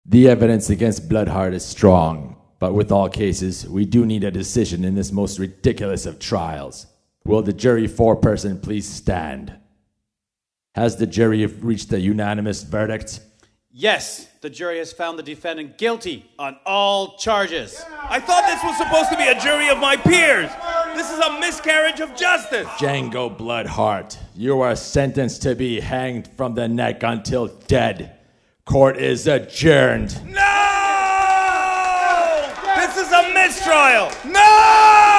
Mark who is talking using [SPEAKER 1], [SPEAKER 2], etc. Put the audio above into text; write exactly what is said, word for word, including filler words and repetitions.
[SPEAKER 1] The evidence against Bloodheart is strong, but with all cases, we do need a decision in this most ridiculous of trials. Will the jury foreperson please stand? Has the jury reached a unanimous verdict?
[SPEAKER 2] Yes, the jury has found the defendant guilty on all charges.
[SPEAKER 3] Yeah. I thought this was supposed to be a jury of my peers. This is a miscarriage of justice.
[SPEAKER 1] Django Bloodheart, you are sentenced to be hanged from the neck until dead. Court is adjourned.
[SPEAKER 3] No! This is a mistrial. No!